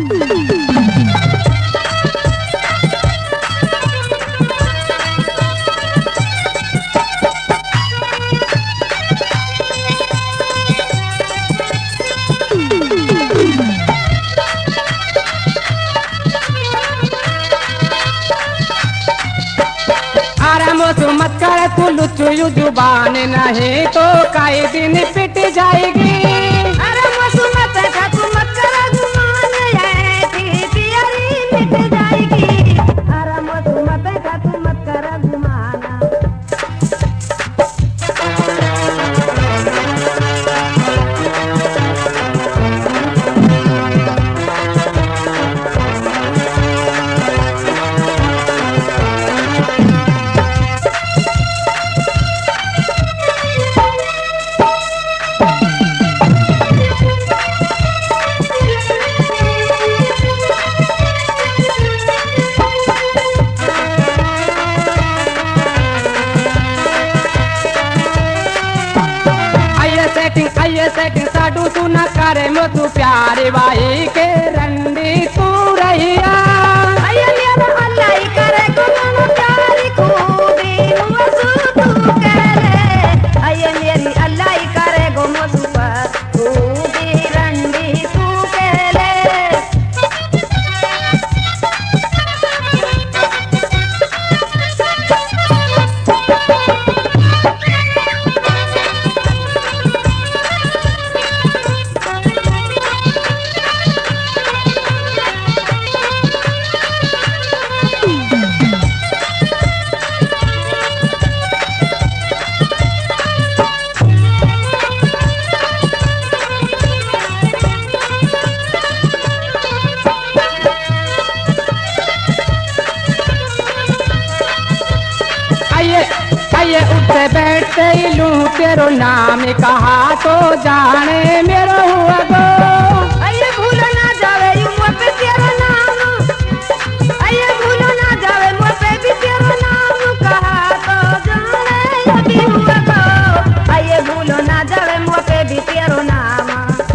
मोसू मत कर तू लुच्चू जुबान नहीं तो कई दिन पिट जाएगी। अरे मोसू मत कर तू मत कर गुमान है पियरी मिट जाएगी। अरे मोसू मत कर तू मत कर गुमान। सेटिंग साडू तू न करे मो तू प्यारे भाई के रंडी तू रहिया। अये मेरा अल्लाह ही करे गुमान प्यारी खूबी मोसू तू करे। अये मेरी अल्लाह ही करे गो मोसू पर खूबी रंडी तू करे। आइए उठते बैठते ही लूं तेरो नाम कहा तो जाने मेरो हुआ गो। अये भूलो ना जावे यूं मुँह पे तेरा नाम। अये भूलो ना जावे मुँह पे भी तेरा नाम कहा तो जाने लगी हुआ गो। अये भूलो ना जावे मुँह पे भी तेरा नाम।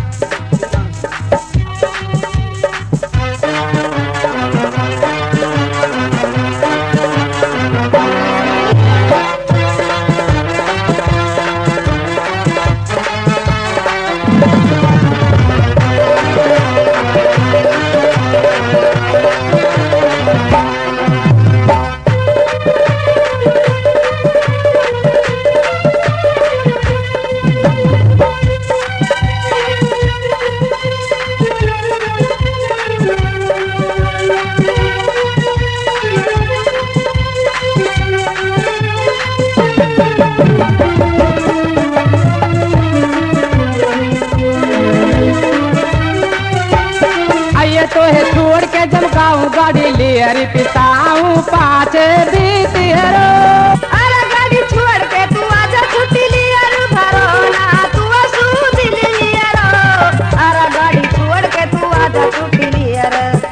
तो है छोड़ के जब गाँव गाड़ी ले अरे पिताऊँ पाँच दी तेरो। अरे गाड़ी छोड़ के तू आजा छुट्टी लिया भरोना तू सूद लिया रो। अरे गाड़ी छोड़ के तू आजा छुट्टी लिया।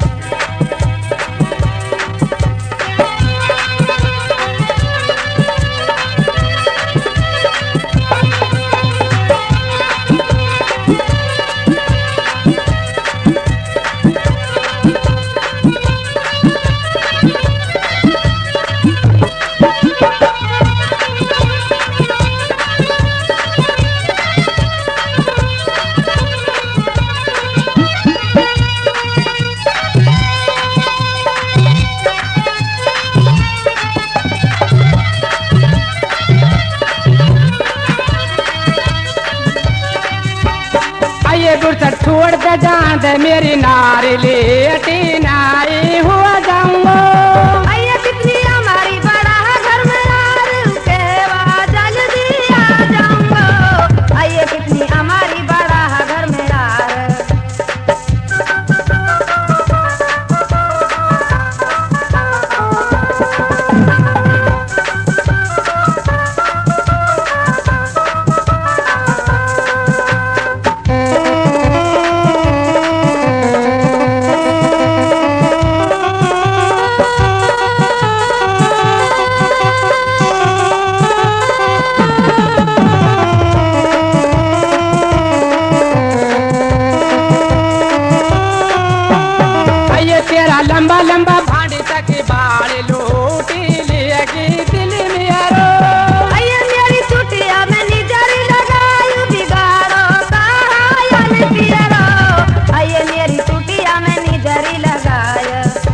गुरसट छोड़ दे जान दे मेरी नारी लेटी नाई हुआ जाऊंगा। अये कितनी हमारी बड़ा घर में यार के जल्दी आ जाऊंगा। अये कितनी हमारी बड़ा घर में यार। लंबा भांडी तक बाल लूटी लिया की दिल मेरो अये मेरी चुटिया में निजरी लगायू बिगाड़ो कहायन पियरो अये मेरी चुटिया में निजरी लगाय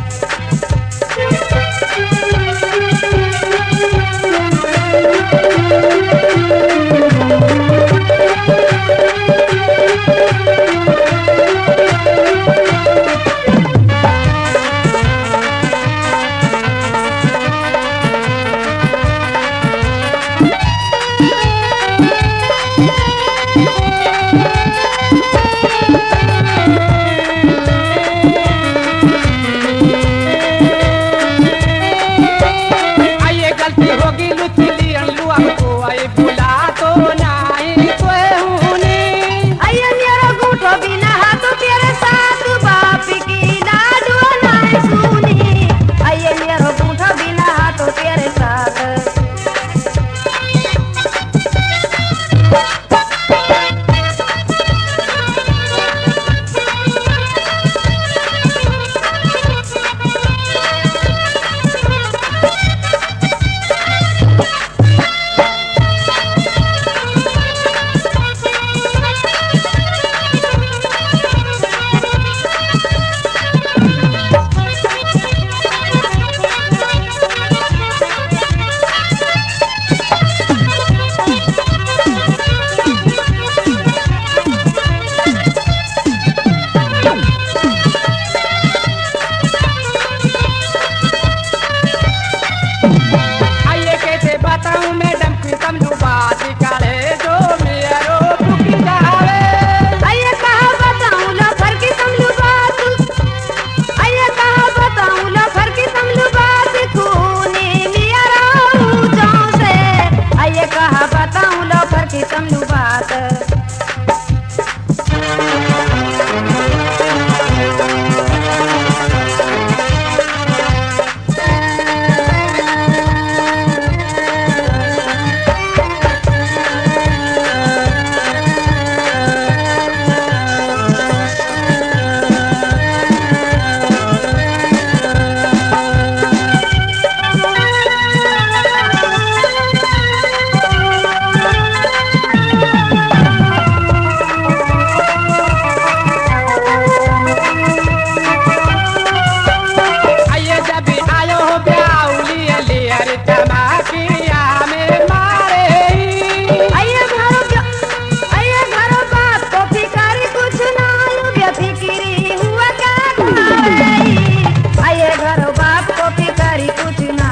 आइए गलती होगी लुची लियन लुआ को आए बुला तो नहीं कोई हुनी अये मेरा गूठो बिना हाथ तेरे साथ बाप की लाडू नहीं सुनी अये मेरा गूठो बिना हाथ तेरे साथ आइए कैसे बताऊं मैडम की समझू बात काले जो मेरो पुकी जावे अये कहा बताऊं लफर की समझू बात अये कहा बताऊं लफर की समझू बात खूनी लिया रहूं जाऊं से अये कहा बताऊं लफर की समझू बात आइए जब भी आयो हो ब्याउली लिया रे तमाकिया में मारे अये घरो बात को फिकारी कुछ ना बेफिक्री हुआ क्या घरे अये घरो बाप को फिकारी कुछ ना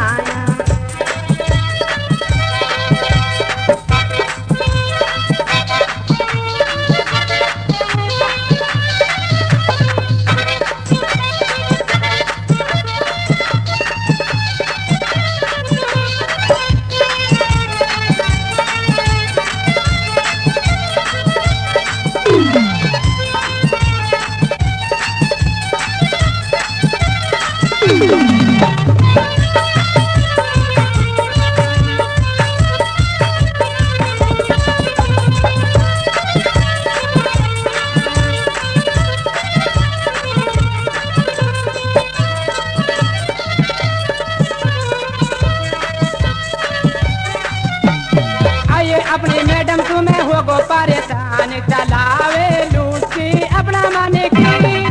आइए अपनी मैडम तुम्हें होगो परेशान चलावे लूटी अपना माने की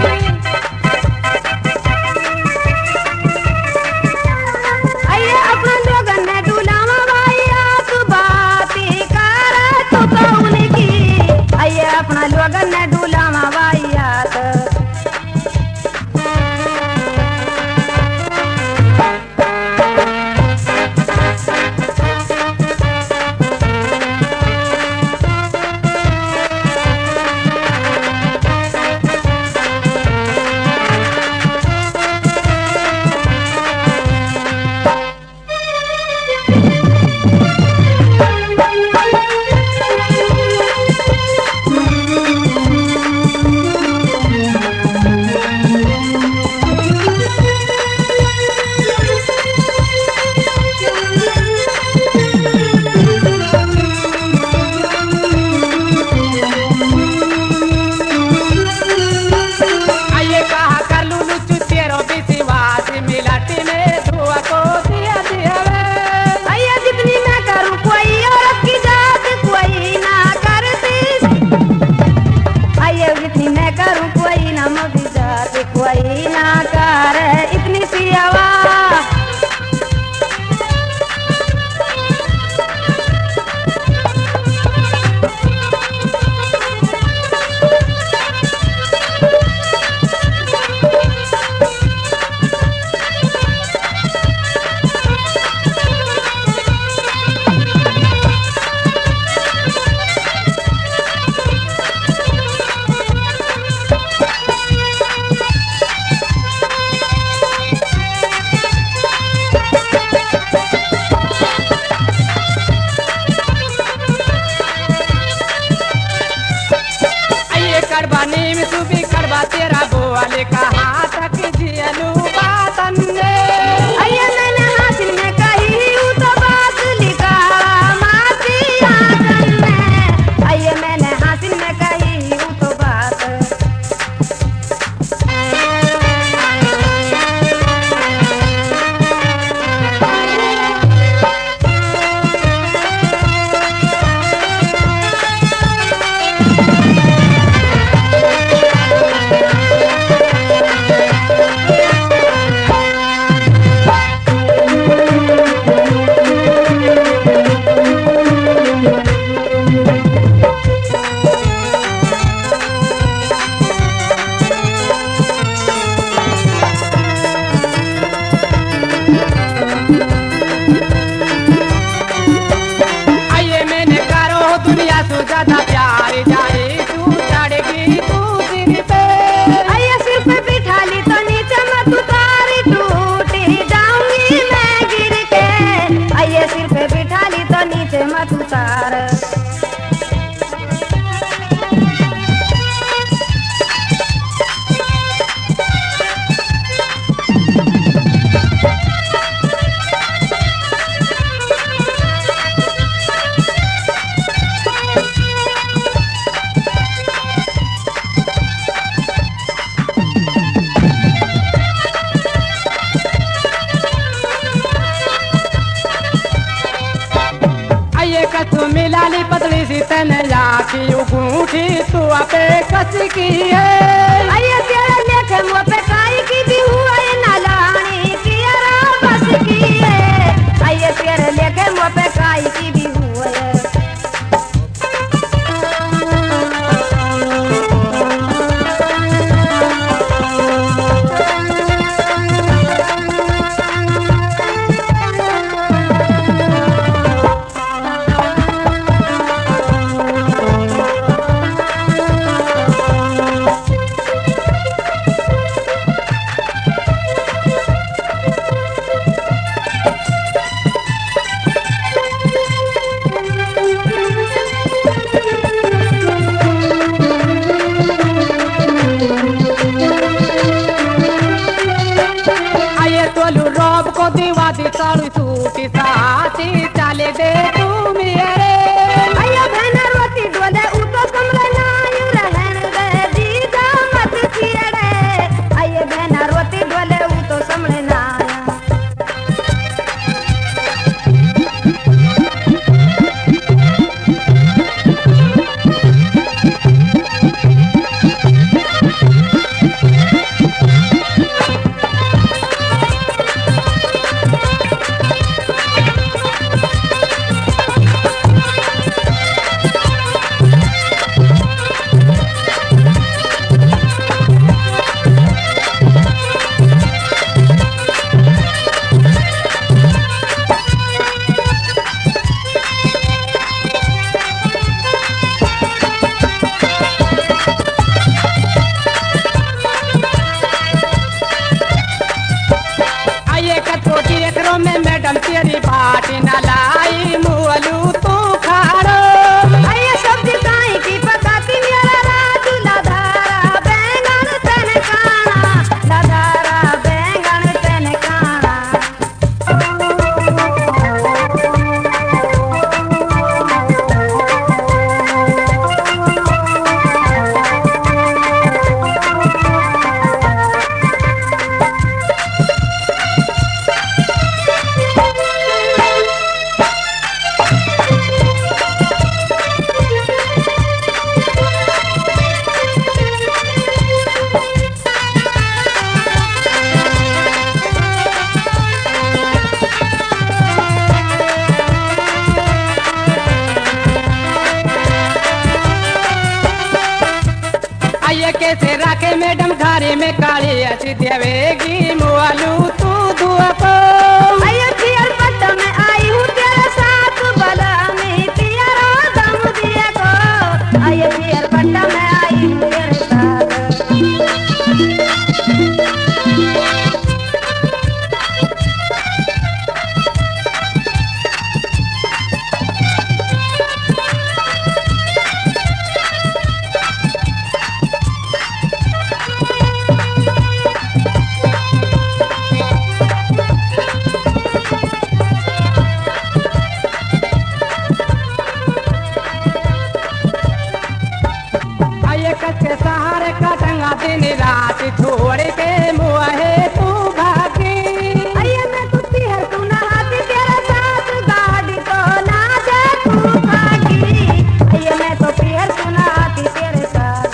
अये अपना लोगन ने डुलावा भैया तू बाती कर तू कौन की अये अपना लोगन ने डुलावा भैया आइए कहा कर लू लुचू तेरो विश्वास कोई ना करे इतनी सी आवाज। करवा नीम सुबी करवा तेरा बोले कहा तक जियलू बातन ने। अये मैंने हासिल में कही हूँ तो बात लिखा माती आंगन में। अये मैंने हासिल में कही हूँ तो बात। ज्यादा प्यार जाए तू चढ़गी तू सिर पे। अये सिर पे बिठा ली तो नीचे मत उतारी टूटी जाऊंगी मैं गिर के। अये सिर पे बिठा ली तो नीचे मत उतार। तू मिलाली पतली सी तन लाठी उठी तू अपे कस की है। अये तेरे लेखे मुँह पे काई की भी हुआ है नालानी की बस की है। अये तेरे लेखे मुँह पे काई की भी हुआ है। दीवा दी साड़ी सूटी साथी चले दे तू मेरे। अयो बहन रोती डोले उ तो कमरे नायु रहन दे दीदा मत छेड़े। अये बहन रोती डोले उ तो समझे ना। में मैडम तेरी बात न लाई मुअलू तू खाड़ो। अये सब्जी काई की पकाती मेरा राजू लधारा बैंगन तन काना। लधारा बैंगन तन काना। में काली अच्छी देवेगी मोलू तू दुआ को अये पियर पट्ट में आई हूँ तेरे साथ बला में पियरा दम दिए को अये पियर पट्ट में आई हूँ तेरे साथ के सहारे कटंगा दिन रात छोड़ के मुहे तू भागी अये मैं तू पियर तू नहाती तेरे साथ गाड़ी को ना दे तू भागी अये मैं तो पियर तू नहाती तेरे साथ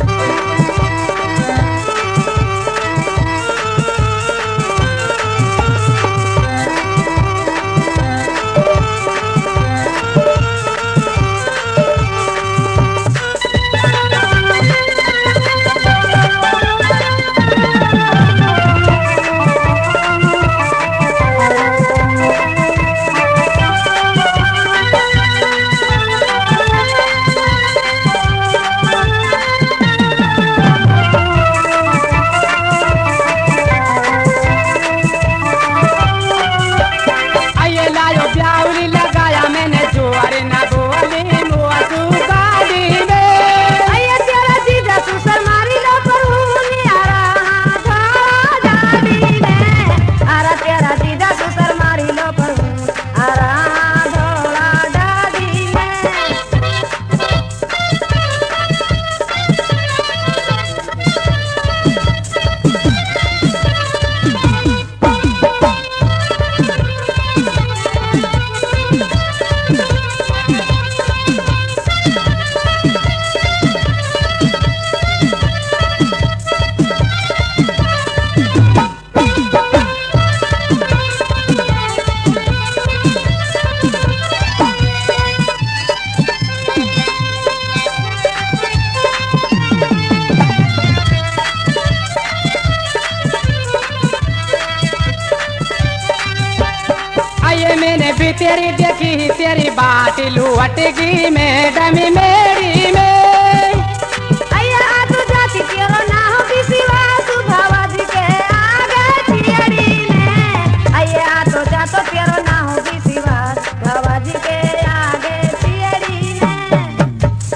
मैंने भी तेरी देखी तेरी बात लुटगी मैडम मेरी में अया तू जाती तेरो ना हो किसिवा तू भावाजी के आगे चिड़ी में अया तो जा तो तेरो ना हो किसिवा भावाजी के आगे चिड़ी में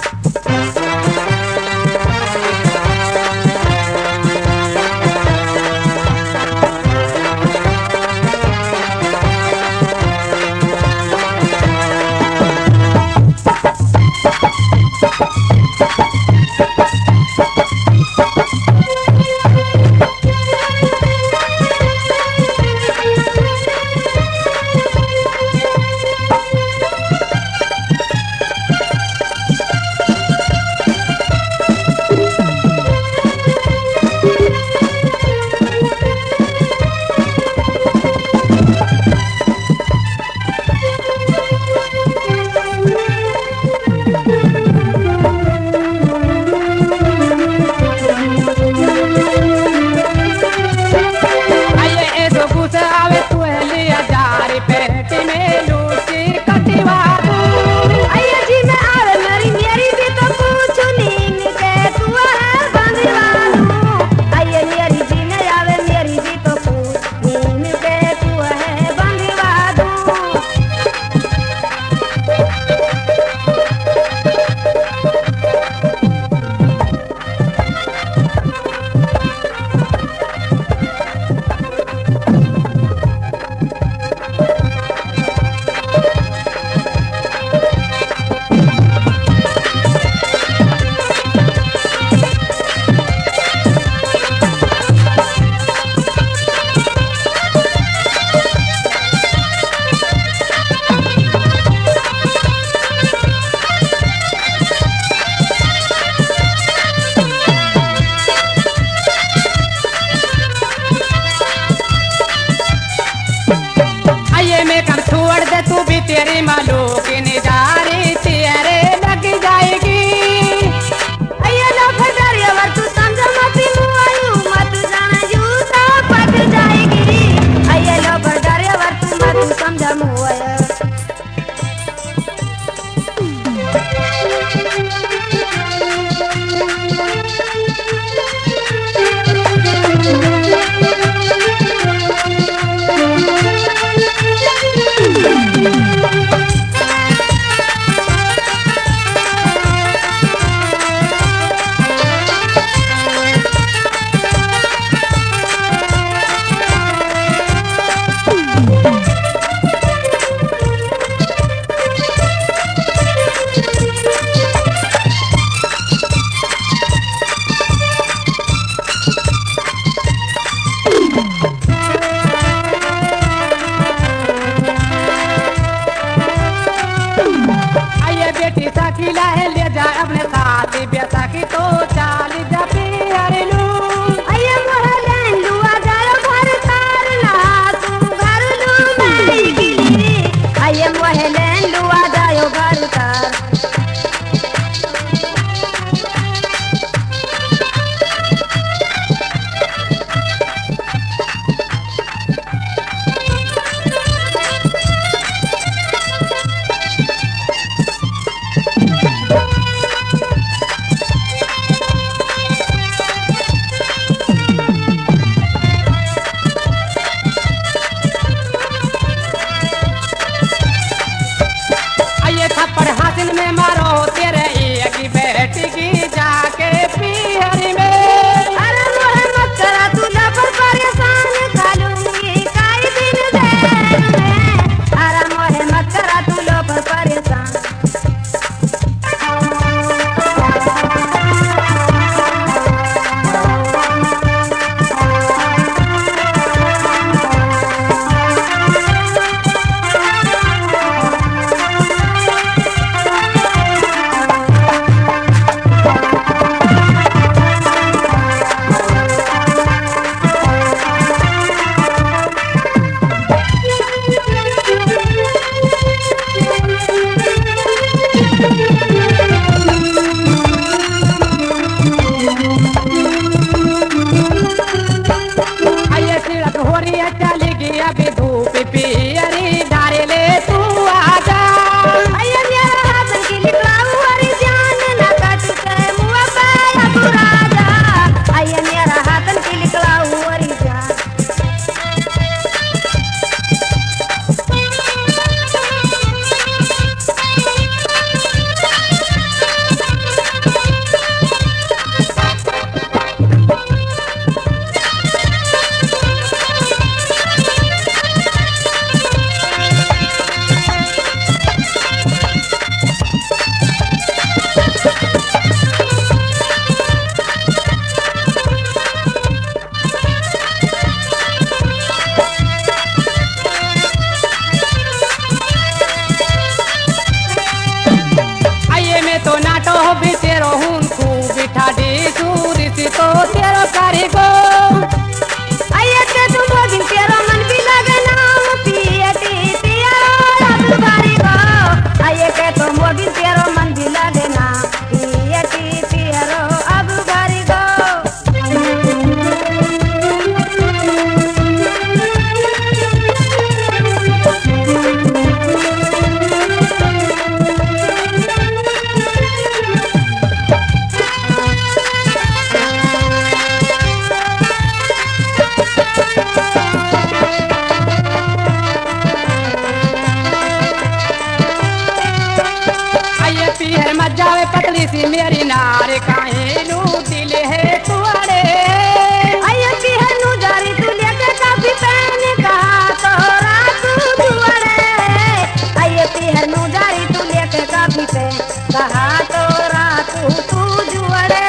तेरी मालो की निजारी तेरे लग जाएगी। अये लो फटारी अवर तू समझ मत मुआयू मत सी मेरी नार काहे लूटी ले है तुअरे। आये पिहनु जारी तू लेके काफी पहने कहा तो रातू जुअरे। आये पिहनु जारी तू लेके काफी पे कहा तो रातू तू जुअरे।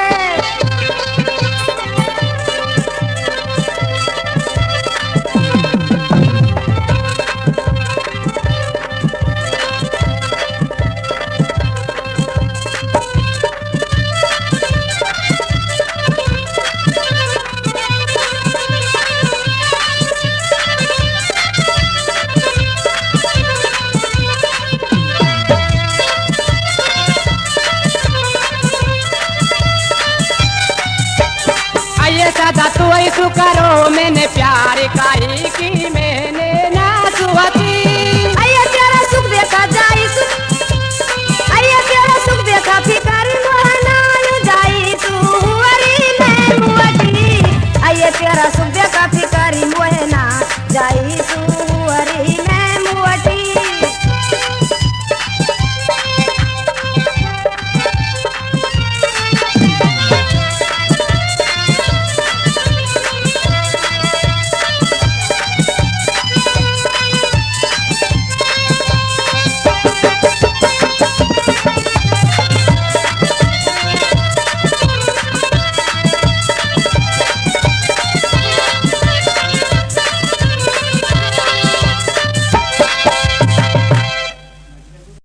आइए सदा तू ऐसु करो मैंने प्यार काहे की में